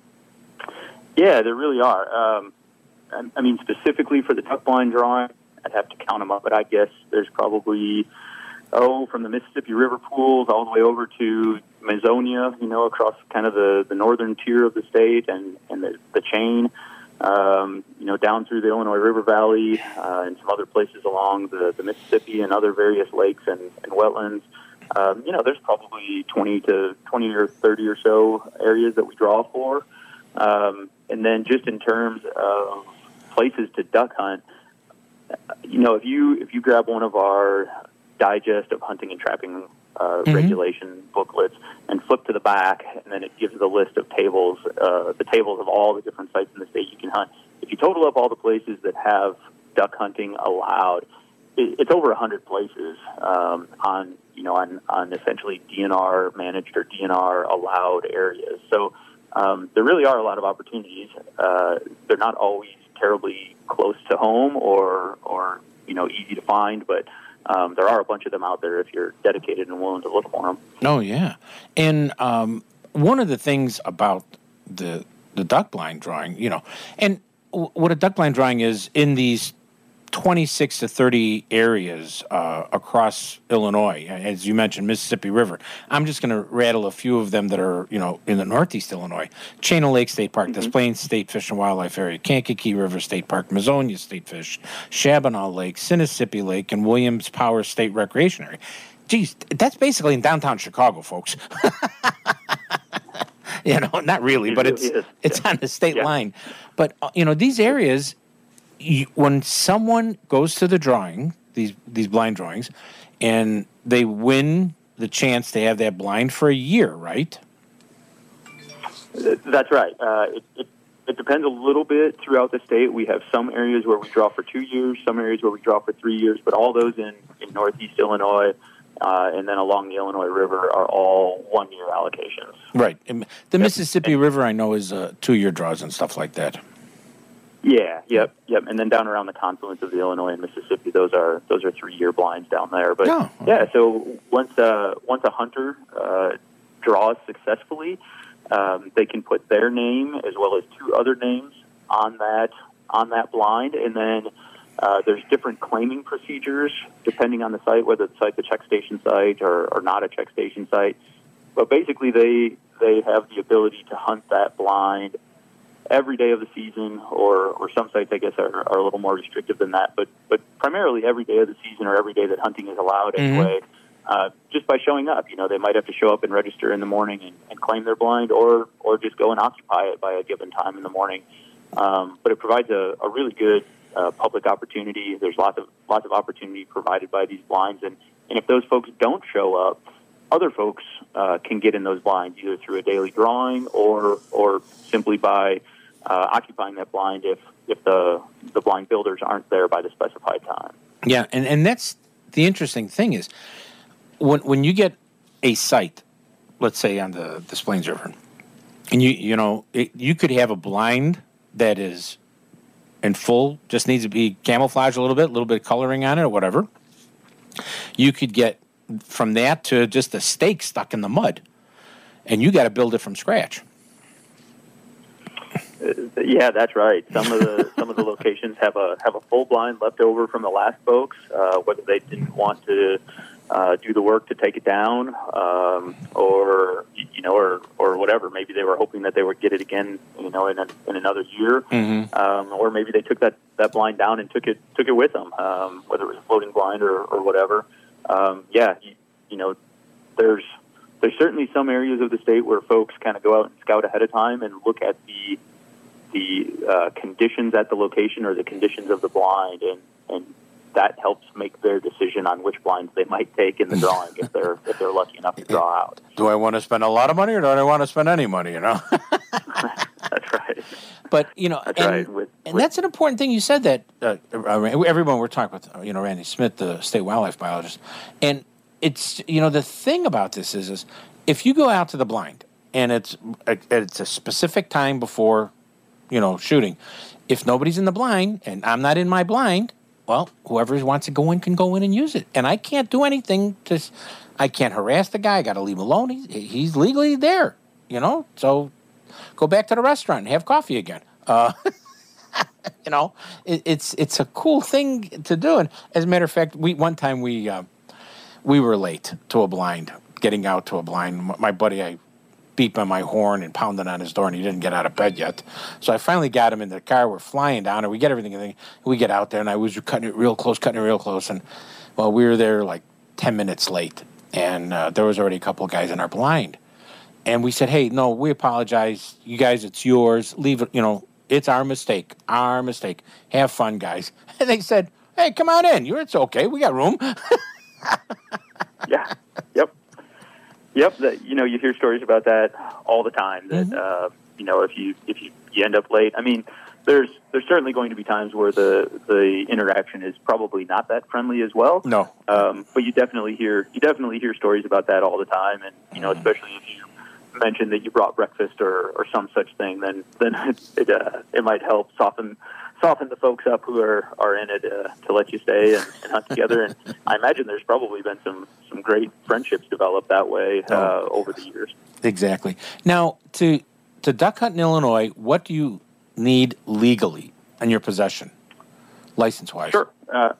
Yeah, there really are. Um, I, I mean, specifically for the duck blind drawing, I'd have to count them up, but I guess there's probably, oh, from the Mississippi River pools all the way over to Mazonia, you know, across kind of the, the northern tier of the state and, and the, the chain. Um, you know, down through the Illinois River Valley uh, and some other places along the, the Mississippi and other various lakes and, and wetlands. Um, you know, there's probably twenty to twenty or thirty or so areas that we draw for. Um, and then just in terms of places to duck hunt, you know, if you if you grab one of our digest of hunting and trapping uh, mm-hmm. regulation booklets and flip to the back, and then it gives the list of tables, uh, the tables of all the different sites in the state you can hunt. If you total up all the places that have duck hunting allowed, it, it's over one hundred places um, on, you know, on, on essentially D N R managed or D N R allowed areas. So um, there really are a lot of opportunities. Uh, they're not always terribly close to home or, or you know, easy to find, but Um, there are a bunch of them out there if you're dedicated and willing to look for them. Oh, yeah. And um, one of the things about the the duck blind drawing, you know, and w- what a duck blind drawing is in these twenty-six to thirty areas uh, across Illinois, as you mentioned, Mississippi River. I'm just going to rattle a few of them that are, you know, in the northeast Illinois. Chain of Lake State Park, mm-hmm. Des Plaines State Fish and Wildlife Area, Kankakee River State Park, Mazonia State Fish, Shabanaw Lake, Sinisippi Lake, and Williams Power State Recreation Area. geez, that's basically in downtown Chicago, folks. You know, not really, It but really it's is. it's Yeah. on the state Yeah. line. But uh, you know, these areas, you, when someone goes to the drawing, these these blind drawings, and they win the chance to have that blind for a year, right? That's right. Uh, it, it, it depends a little bit throughout the state. We have some areas where we draw for two years, some areas where we draw for three years, but all those in, in Northeast Illinois uh, and then along the Illinois River are all one-year allocations. Right. And the Yep. Mississippi River, I know, is uh, two-year draws and stuff like that. Yeah, yep, yep. And then down around the confluence of the Illinois and Mississippi, those are those are three-year blinds down there. But Oh, okay. yeah, so once uh, once a hunter uh, draws successfully, um, they can put their name as well as two other names on that on that blind, and then uh, there's different claiming procedures depending on the site, whether the site's a check station site or, or not a check station site. But basically, they they have the ability to hunt that blind every day of the season, or, or some sites, I guess, are, are a little more restrictive than that, but but primarily every day of the season or every day that hunting is allowed anyway, uh, just by showing up. You know, they might have to show up and register in the morning and, and claim their blind, or or just go and occupy it by a given time in the morning. Um, but it provides a, a really good uh, public opportunity. There's lots of lots of opportunity provided by these blinds, and, and if those folks don't show up, other folks uh, can get in those blinds either through a daily drawing or or simply by uh, occupying that blind if if the the blind builders aren't there by the specified time. Yeah, and, and that's the interesting thing is when when you get a site, let's say on the Des Plaines River, and you you know it, you could have a blind that is in full, just needs to be camouflaged a little bit, a little bit of coloring on it or whatever. You could get from that to just a stake stuck in the mud, and you got to build it from scratch. Uh, yeah, that's right. Some of the some of the locations have a have a full blind left over from the last folks, uh, whether they didn't want to uh, do the work to take it down, um, or you know, or or whatever. Maybe they were hoping that they would get it again, you know, in a, in another year, Mm-hmm. um, or maybe they took that, that blind down and took it took it with them, um, whether it was a floating blind or, or whatever. Um, yeah, you, you know, there's there's certainly some areas of the state where folks kind of go out and scout ahead of time and look at the the uh, conditions at the location or the conditions of the blind, and, and that helps make their decision on which blinds they might take in the drawing if they're if they're lucky enough to draw out. Do I want to spend a lot of money or do I want to spend any money, you know? That's right. But, you know, That's and, right. With, and with, that's an important thing you said that, uh, uh, everyone, we're talking with, uh, you know, Randy Smith, the state wildlife biologist. And it's, you know, the thing about this is, is if you go out to the blind and it's, uh, it's a specific time before, you know, shooting, if nobody's in the blind and I'm not in my blind, well, whoever wants to go in can go in and use it. And I can't do anything to, I can't harass the guy. I got to leave him alone. He's, he's legally there, you know, so go back to the restaurant and have coffee again. Uh, you know, it, it's it's a cool thing to do. And as a matter of fact, we one time we uh, we were late to a blind, getting out to a blind. My buddy, I beat by my horn and pounded on his door, and he didn't get out of bed yet. So I finally got him in the car. We're flying down, and we get everything. And we get out there, and I was cutting it real close, cutting it real close. And well, we were there like ten minutes late, and uh, there was already a couple of guys in our blind. And we said, hey, no, we apologize. You guys, it's yours. Leave it, you know, it's our mistake. Our mistake. Have fun, guys. And they said, hey, come on in. You're, it's okay. We got room. yeah. Yep. Yep. That, you know, you hear stories about that all the time. That Mm-hmm. uh, you know, if you if you, you end up late, I mean, there's there's certainly going to be times where the the interaction is probably not that friendly as well. No. Um, but you definitely hear you definitely hear stories about that all the time, and you know, especially if you mention that you brought breakfast or, or some such thing, then then it it, uh, it might help soften soften the folks up who are, are in it uh, to let you stay and, and hunt together. And I imagine there's probably been some, some great friendships developed that way uh, Oh. over the years. Exactly. Now, to to duck hunt in Illinois, what do you need legally in your possession, license-wise? Sure. Uh,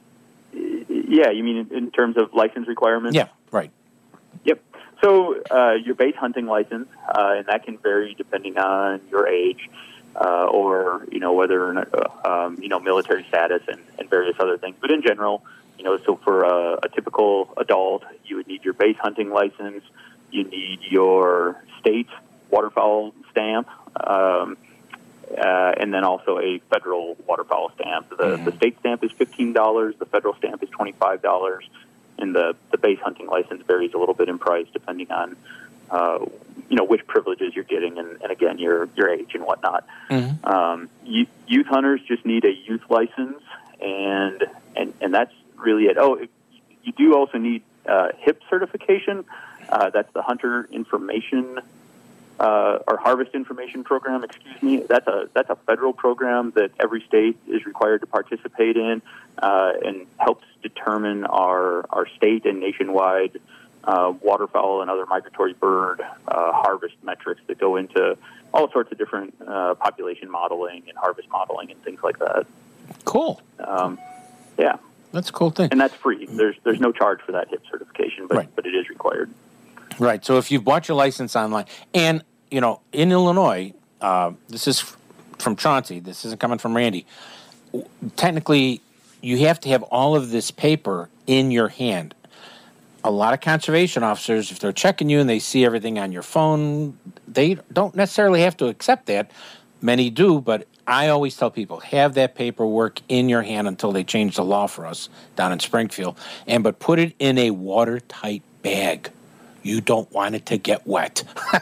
yeah, you mean in, in terms of license requirements? Yeah, right. Yep. So uh, your base hunting license, uh, and that can vary depending on your age, uh, or you know whether or not, uh, um, you know military status and, and various other things. But in general, you know, so for a, a typical adult, you would need your base hunting license, you need your state waterfowl stamp, um, uh, and then also a federal waterfowl stamp. The, mm-hmm. the state stamp is fifteen dollars, the federal stamp is twenty-five dollars, and the, the base hunting license varies a little bit in price depending on, uh, you know, which privileges you're getting, and, and again, your your age and whatnot. Mm-hmm. Um, youth hunters just need a youth license, and and, and that's really it. Oh, you do also need uh, H I P certification. Uh, that's the Hunter Information uh, or Harvest Information Program. Excuse me. That's a that's a federal program that every state is required to participate in, uh, and helps determine our our state and nationwide uh, waterfowl and other migratory bird uh, harvest metrics that go into all sorts of different uh, population modeling and harvest modeling and things like that. Cool. Um, yeah. That's a cool thing. And that's free. There's there's no charge for that H I P certification, but, right. but it is required. Right. So if you've bought your license online, and, you know, in Illinois, uh, this is from Chauncey, this isn't coming from Randy, technically you have to have all of this paper in your hand. A lot of conservation officers, if they're checking you and they see everything on your phone, they don't necessarily have to accept that. Many do, but I always tell people, have that paperwork in your hand until they change the law for us down in Springfield, and but put it in a watertight bag. You don't want it to get wet.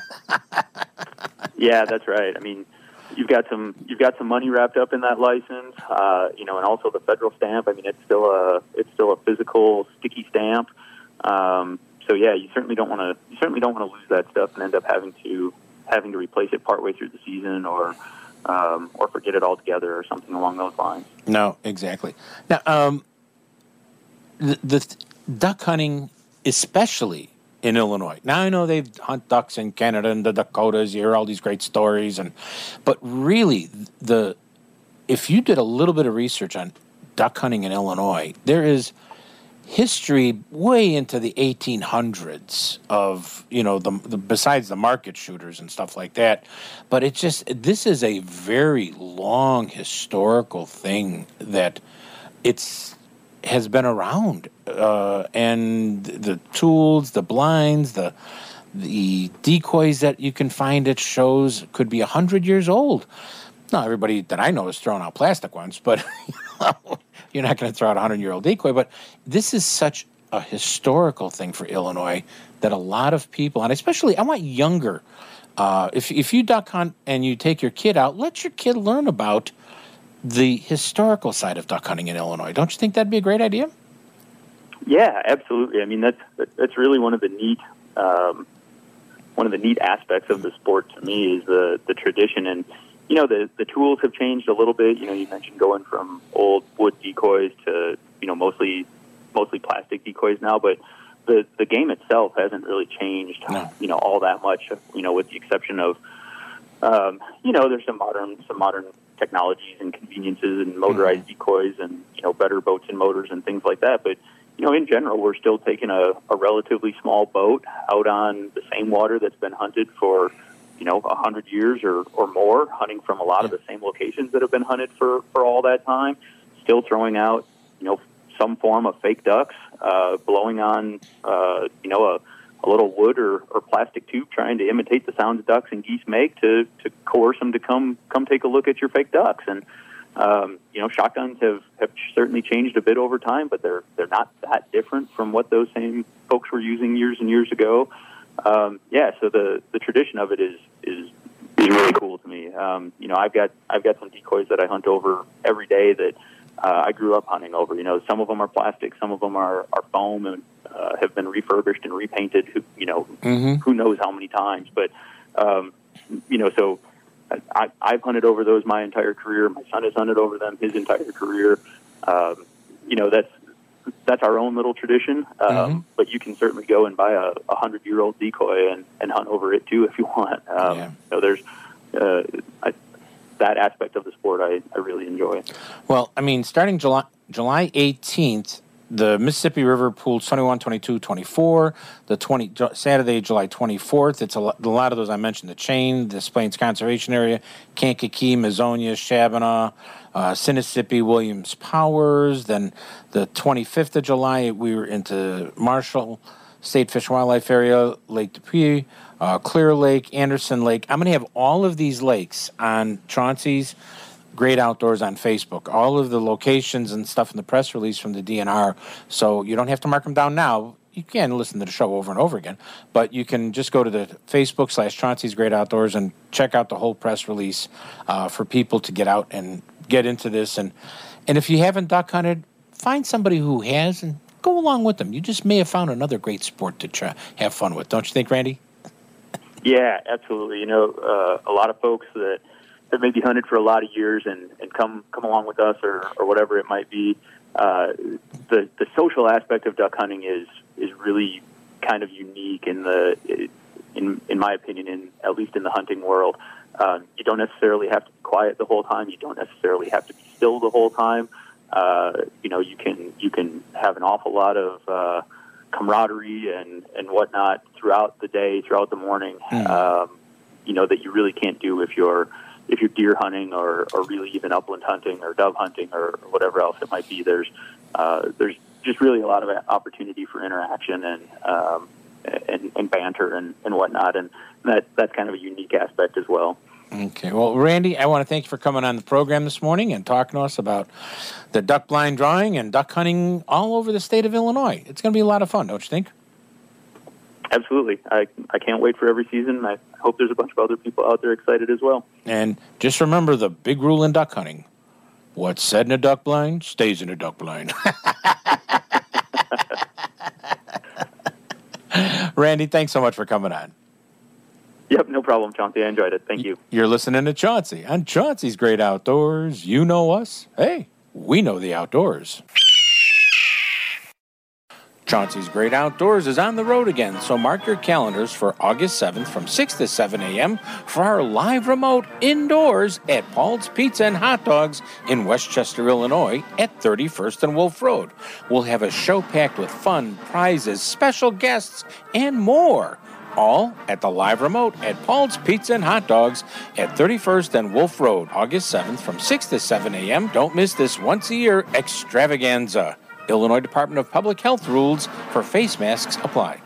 Yeah, that's right. I mean, you've got some you've got some money wrapped up in that license, uh, you know, and also the federal stamp. I mean, it's still a it's still a physical sticky stamp. Um, so yeah, you certainly don't want to you certainly don't want to lose that stuff and end up having to having to replace it partway through the season, or um, or forget it altogether, or something along those lines. No, exactly. Now, um, the, the duck hunting, especially in Illinois. Now I know they hunt ducks in Canada and the Dakotas. You hear all these great stories, and but really, the if you did a little bit of research on duck hunting in Illinois, there is history way into the eighteen hundreds of, you know, the, the besides the market shooters and stuff like that. But it's just, this is a very long historical thing that it's has been around, uh, and the tools, the blinds, the the decoys that you can find at shows could be a hundred years old. Not everybody that I know has thrown out plastic ones, but you know, you're not going to throw out a hundred-year-old decoy. But this is such a historical thing for Illinois that a lot of people, and especially I want younger, uh, if if you duck hunt and you take your kid out, let your kid learn about the historical side of duck hunting in Illinois. Don't you think that'd be a great idea? Yeah, absolutely. I mean, that's that's really one of the neat um, one of the neat aspects of the sport to me is the the tradition. And you know, the the tools have changed a little bit. You know, you mentioned going from old wood decoys to you know mostly mostly plastic decoys now, but the the game itself hasn't really changed. No. You know, all that much. You know, with the exception of um, you know, there's some modern some modern technologies and conveniences and motorized mm-hmm. decoys and, you know, better boats and motors and things like that. But, you know, in general, we're still taking a, a relatively small boat out on the same water that's been hunted for, you know, a hundred years or, or more, hunting from a lot yeah. of the same locations that have been hunted for, for all that time, still throwing out, you know, some form of fake ducks, uh, blowing on, uh, you know, a, a little wood or, or plastic tube, trying to imitate the sounds ducks and geese make to, to coerce them to come come take a look at your fake ducks. And um, you know, shotguns have, have certainly changed a bit over time, but they're they're not that different from what those same folks were using years and years ago. Um, yeah, so the, the tradition of it is is is really cool to me. Um, you know, I've got I've got some decoys that I hunt over every day that uh, I grew up hunting over. You know, some of them are plastic, some of them are, are foam and uh, have been refurbished and repainted. Who, you know, mm-hmm. who knows how many times? But um, you know, so I, I've hunted over those my entire career. My son has hunted over them his entire career. Um, you know, that's that's our own little tradition. Um, mm-hmm. But you can certainly go and buy a, a hundred-year-old decoy and, and hunt over it too if you want. Um, yeah. So there's uh, I, that aspect of the sport I, I really enjoy. Well, I mean, starting July July eighteenth, the Mississippi River pools twenty-one, twenty-two, twenty-four. The twenty Saturday, July twenty-fourth. It's a lot, a lot of those I mentioned. The Chain, the Des Plaines Conservation Area, Kankakee, Mazonia, Shabana, uh, Sinisippi, Williams Powers. Then the twenty-fifth of July, we were into Marshall State Fish and Wildlife Area, Lake Dupuy, uh, Clear Lake, Anderson Lake. I'm going to have all of these lakes on Chauncey's Great Outdoors on Facebook. All of the locations and stuff in the press release from the D N R. So you don't have to mark them down now. You can listen to the show over and over again, but you can just go to the Facebook slash Chauncey's Great Outdoors and check out the whole press release uh, for people to get out and get into this. And, and if you haven't duck hunted, find somebody who has and go along with them. You just may have found another great sport to try, have fun with. Don't you think, Randy? Yeah, absolutely. You know, uh, a lot of folks that that maybe hunted for a lot of years and, and come come along with us or, or whatever it might be. Uh, the the social aspect of duck hunting is is really kind of unique in the in in my opinion, in at least in the hunting world. Um, you don't necessarily have to be quiet the whole time. You don't necessarily have to be still the whole time. Uh, you know, you can you can have an awful lot of uh, camaraderie and, and whatnot throughout the day, throughout the morning. Mm. Um, you know, that you really can't do if you're if you're deer hunting or, or really even upland hunting or dove hunting or whatever else it might be. There's uh, there's just really a lot of opportunity for interaction and um, and, and banter and, and whatnot, and that that's kind of a unique aspect as well. Okay. Well, Randy, I want to thank you for coming on the program this morning and talking to us about the duck blind drawing and duck hunting all over the state of Illinois. It's going to be a lot of fun, don't you think? Absolutely. I I can't wait for every season. I hope there's a bunch of other people out there excited as well. And just remember the big rule in duck hunting. What's said in a duck blind stays in a duck blind. Randy, thanks so much for coming on. Yep, no problem, Chauncey. I enjoyed it. Thank you. You're listening to Chauncey on Chauncey's Great Outdoors. You know us. Hey, we know the outdoors. Chauncey's Great Outdoors is on the road again, so mark your calendars for August seventh from six to seven a.m. for our live remote indoors at Paul's Pizza and Hot Dogs in Westchester, Illinois at thirty-first and Wolf Road. We'll have a show packed with fun, prizes, special guests, and more. All at the live remote at Paul's Pizza and Hot Dogs at thirty-first and Wolf Road, August seventh from six to seven a.m. Don't miss this once-a-year extravaganza. Illinois Department of Public Health rules for face masks apply.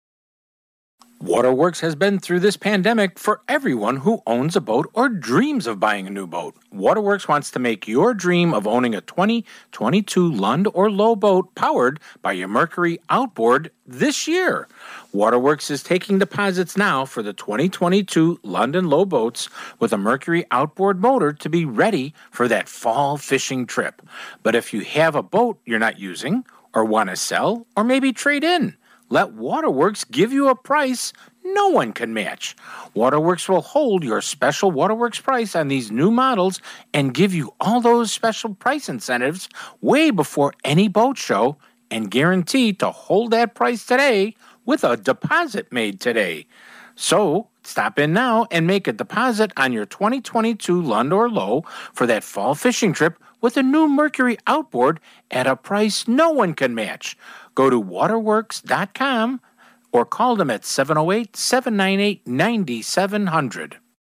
Waterworks has been through this pandemic for everyone who owns a boat or dreams of buying a new boat. Waterworks wants to make your dream of owning a twenty twenty-two Lund or Lowe boat powered by your Mercury outboard this year. Waterworks is taking deposits now for the twenty twenty-two Lund and Lowe boats with a Mercury outboard motor to be ready for that fall fishing trip. But if you have a boat you're not using or want to sell or maybe trade in, let Waterworks give you a price no one can match. Waterworks will hold your special Waterworks price on these new models and give you all those special price incentives way before any boat show and guarantee to hold that price today with a deposit made today. So stop in now and make a deposit on your twenty twenty-two Lund or Lowe for that fall fishing trip with a new Mercury outboard at a price no one can match. Go to waterworks dot com or call them at seven oh eight, seven nine eight, nine seven zero zero.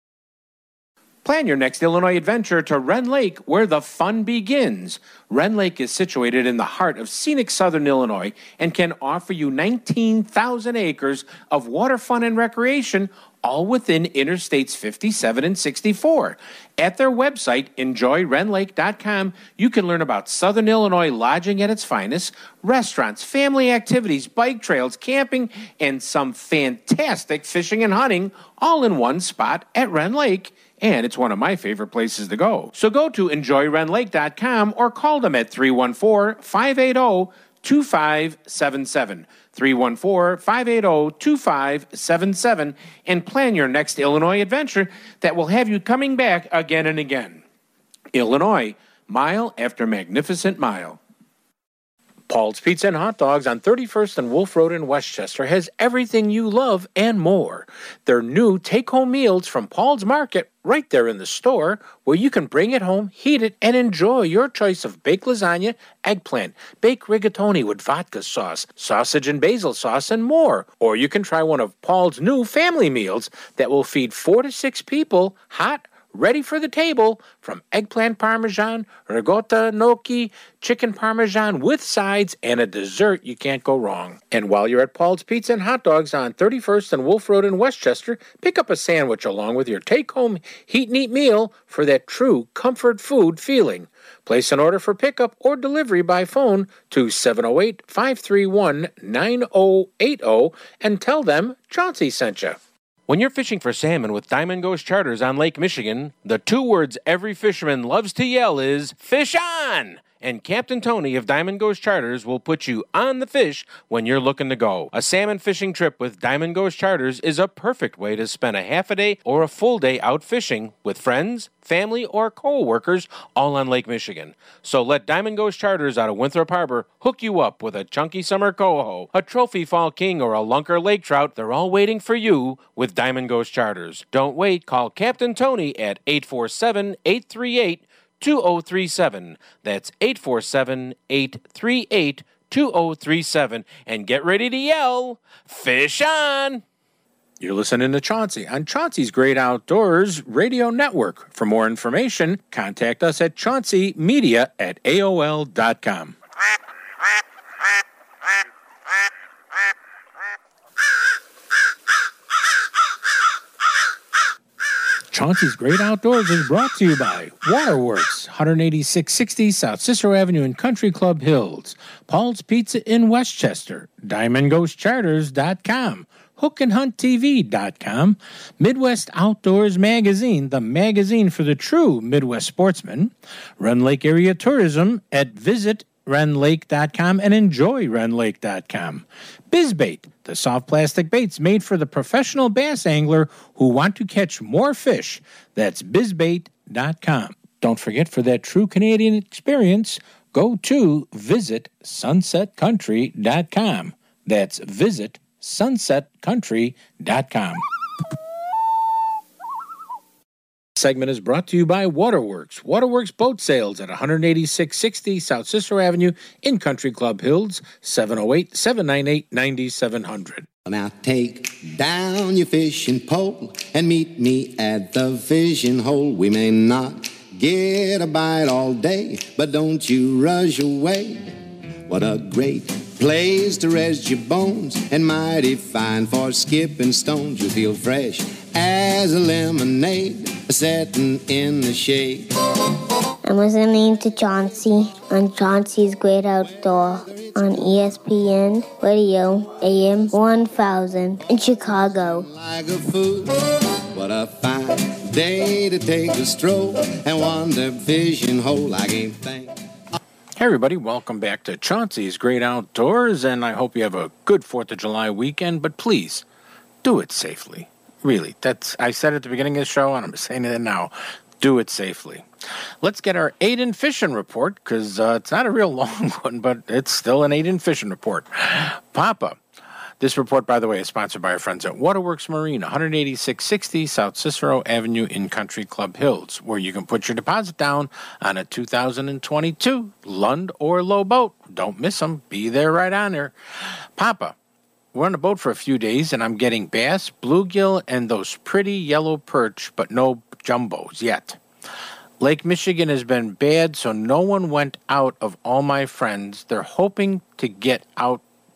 Plan your next Illinois adventure to Wren Lake, where the fun begins. Wren Lake is situated in the heart of scenic southern Illinois and can offer you nineteen thousand acres of water fun and recreation, all within Interstates fifty-seven and sixty-four. At their website, enjoy ren lake dot com, you can learn about Southern Illinois lodging at its finest, restaurants, family activities, bike trails, camping, and some fantastic fishing and hunting, all in one spot at Wren Lake. And it's one of my favorite places to go. So go to enjoy ren lake dot com or call them at three one four, five eight zero, two five seven seven. three one four, five eight zero, two five seven seven and plan your next Illinois adventure that will have you coming back again and again. Illinois, mile after magnificent mile. Paul's Pizza and Hot Dogs on thirty-first and Wolf Road in Westchester has everything you love and more. Their new take-home meals from Paul's Market right there in the store, where you can bring it home, heat it, and enjoy your choice of baked lasagna, eggplant, baked rigatoni with vodka sauce, sausage and basil sauce, and more. Or you can try one of Paul's new family meals that will feed four to six people, hot, ready for the table, from eggplant parmesan, ricotta gnocchi, chicken parmesan with sides, and a dessert you can't go wrong. And while you're at Paul's Pizza and Hot Dogs on thirty-first and Wolf Road in Westchester, pick up a sandwich along with your take-home heat and eat meal for that true comfort food feeling. Place an order for pickup or delivery by phone to seven oh eight, five three one, nine oh eight oh and tell them Chauncey sent you. When you're fishing for salmon with Diamond Ghost Charters on Lake Michigan, the two words every fisherman loves to yell is, "Fish on!" And Captain Tony of Diamond Ghost Charters will put you on the fish when you're looking to go. A salmon fishing trip with Diamond Ghost Charters is a perfect way to spend a half a day or a full day out fishing with friends, family, or co-workers all on Lake Michigan. So let Diamond Ghost Charters out of Winthrop Harbor hook you up with a chunky summer coho, a trophy fall king, or a lunker lake trout. They're all waiting for you with Diamond Ghost Charters. Don't wait. Call Captain Tony at eight four seven, eight three eight, two oh three seven. That's eight four seven, eight three eight, two oh three seven. And get ready to yell, "Fish on!" You're listening to Chauncey on Chauncey's Great Outdoors Radio Network. For more information, contact us at chauncey media at A O L dot com. Chauncey's Great Outdoors is brought to you by Waterworks, one eighty-six sixty South Cicero Avenue in Country Club Hills, Paul's Pizza in Westchester, Diamond Ghost Charters dot com, hook and hunt T V dot com, Midwest Outdoors Magazine, the magazine for the true Midwest sportsman, Rend Lake Area Tourism at visit rend lake dot com and enjoy rend lake dot com. BizBait, the soft plastic baits made for the professional bass angler who want to catch more fish. That's biz bait dot com. Don't forget, for that true Canadian experience, go to visit sunset country dot com. That's visit sunset country dot com. Segment is brought to you by Waterworks. Waterworks Boat Sales at one eighty-six sixty South Cicero Avenue in Country Club Hills, seven oh eight, seven nine eight, nine seven hundred. Now take down your fishing pole and meet me at the fishing hole. We may not get a bite all day, but don't you rush away. What a great place to rest your bones, and mighty fine for skipping stones. You feel fresh as a lemonade, sitting in the shade. I'm listening to Chauncey on Chauncey's Great Outdoor on E S P N Radio A M one thousand in Chicago. Like a fool, what a fine day to take a stroll and wander fishing hole. I can't think. Hey everybody, welcome back to Chauncey's Great Outdoors, and I hope you have a good fourth of July weekend, but please, do it safely. Really, that's I said at the beginning of the show, and I'm saying it now. Do it safely. Let's get our Aiden Fishing Report, because uh, it's not a real long one, but it's still an Aiden Fishing Report. Papa. This report, by the way, is sponsored by our friends at Waterworks Marine, one eighty-six sixty South Cicero Avenue in Country Club Hills, where you can put your deposit down on a two thousand twenty-two Lund or Low boat. Don't miss them. Be there right on there. Papa, we're on a boat for a few days, and I'm getting bass, bluegill, and those pretty yellow perch, but no jumbos yet. Lake Michigan has been bad, so no one went out of all my friends. They're hoping to get out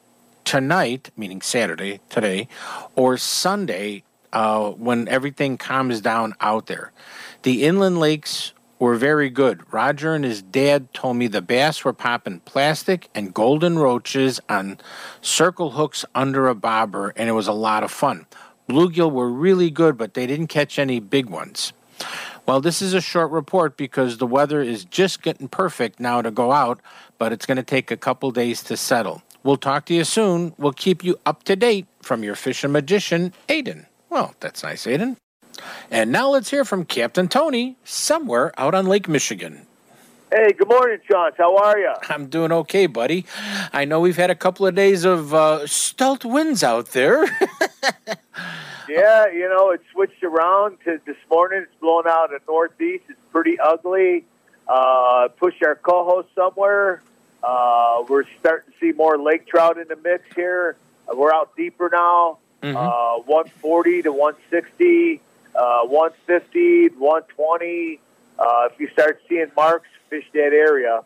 tonight, meaning Saturday, today, or Sunday, uh, when everything calms down out there. The inland lakes were very good. Roger and his dad told me the bass were popping plastic and golden roaches on circle hooks under a bobber, and it was a lot of fun. Bluegill were really good, but they didn't catch any big ones. Well, this is a short report because the weather is just getting perfect now to go out, but it's going to take a couple days to settle. We'll talk to you soon. We'll keep you up to date from your fishing magician, Aiden. Well, that's nice, Aiden. And now let's hear from Captain Tony somewhere out on Lake Michigan. Hey, good morning, Chance. How are you? I'm doing okay, buddy. I know we've had a couple of days of uh, stealth winds out there. Yeah, you know, it switched around to this morning. It's blowing out in northeast. It's pretty ugly. Uh, pushed our co-host somewhere. Uh, we're starting to see more lake trout in the mix here. Uh, we're out deeper now. Mm-hmm. Uh, one forty to one sixty, uh, one fifty, one twenty. Uh, if you start seeing marks, fish that area.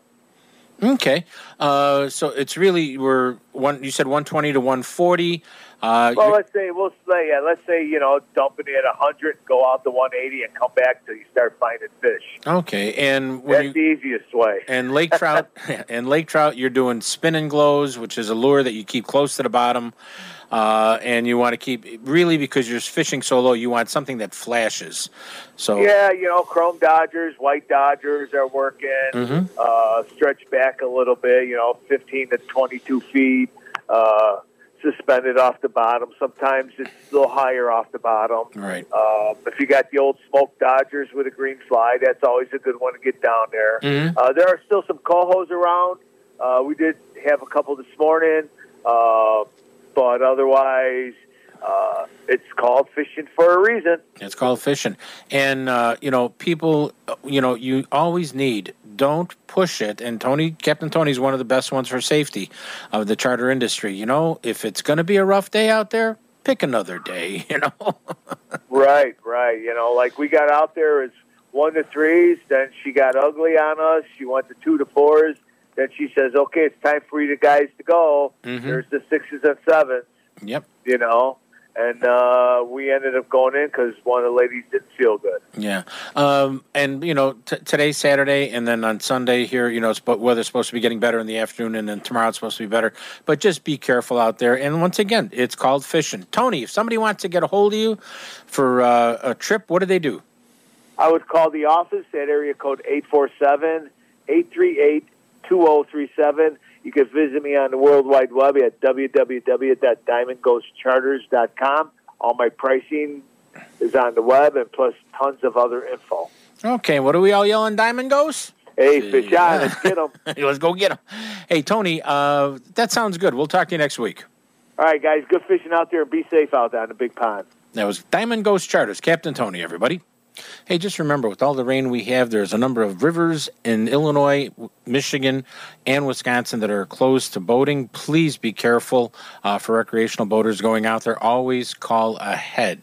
Okay, uh, so it's really we're one. You said one twenty to one forty. Uh, well, let's say we'll say yeah, let's say you know dumping it at a hundred, go out to one eighty, and come back till you start finding fish. Okay, and when that's you, the easiest way. And lake trout, and lake trout, you're doing spin and glows, which is a lure that you keep close to the bottom, uh, and you want to keep really because you're fishing so low, you want something that flashes. So yeah, you know, chrome dodgers, white dodgers are working. Mm-hmm. Uh, stretch back a little bit, you know, fifteen to twenty-two feet. Uh, suspended off the bottom. Sometimes it's a little higher off the bottom. Right. Uh, if you got the old smoke dodgers with a green fly, that's always a good one to get down there. Mm-hmm. Uh, there are still some cohos around. Uh, we did have a couple this morning, uh, but otherwise, uh, it's called fishing for a reason. It's called fishing. And, uh, you know, people, you know, you always need, don't push it. And Tony, Captain Tony's one of the best ones for safety of the charter industry. You know, if it's going to be a rough day out there, pick another day, you know. Right, right. You know, like we got out there as one to threes, then she got ugly on us. She went to two to fours. Then she says, okay, it's time for you guys to go. Mm-hmm. There's the sixes and sevens. Yep. You know. And uh, we ended up going in because one of the ladies didn't feel good. Yeah. Um, and, you know, t- today's Saturday, and then on Sunday here, you know, it's, but weather's supposed to be getting better in the afternoon, and then tomorrow it's supposed to be better. But just be careful out there. And once again, it's called fishing. Tony, if somebody wants to get a hold of you for uh, a trip, what do they do? I would call the office at area code eight four seven, eight three eight, two zero three seven. You can visit me on the World Wide Web at w w w dot diamond ghost charters dot com. All my pricing is on the web, and plus tons of other info. Okay, what are we all yelling, Diamond Ghost? Hey, fish on, let's get them. Let's go get them. Hey, Tony, uh, that sounds good. We'll talk to you next week. All right, guys, good fishing out there, and be safe out there in the big pond. That was Diamond Ghost Charters, Captain Tony, everybody. Hey, just remember, with all the rain we have, there's a number of rivers in Illinois, Michigan, and Wisconsin that are closed to boating. Please be careful uh, for recreational boaters going out there. Always call ahead.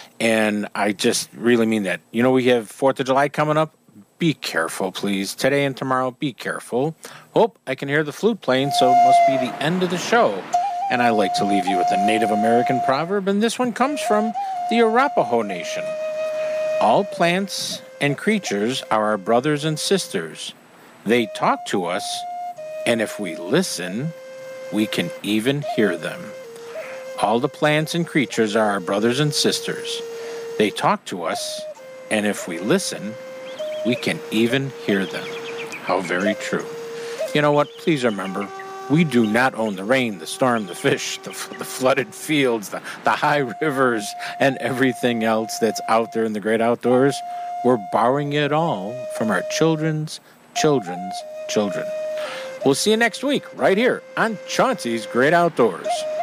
And I just really mean that. You know, we have fourth of July coming up. Be careful, please. Today and tomorrow, be careful. Oh, I can hear the flute playing, so it must be the end of the show. And I like to leave you with a Native American proverb, and this one comes from the Arapaho Nation. All plants and creatures are our brothers and sisters. They talk to us, and if we listen, we can even hear them. All the plants and creatures are our brothers and sisters. They talk to us, and if we listen, we can even hear them. How very true. You know what? Please remember, we do not own the rain, the storm, the fish, the, the flooded fields, the, the high rivers, and everything else that's out there in the great outdoors. We're borrowing it all from our children's children's children. We'll see you next week right here on Chauncey's Great Outdoors.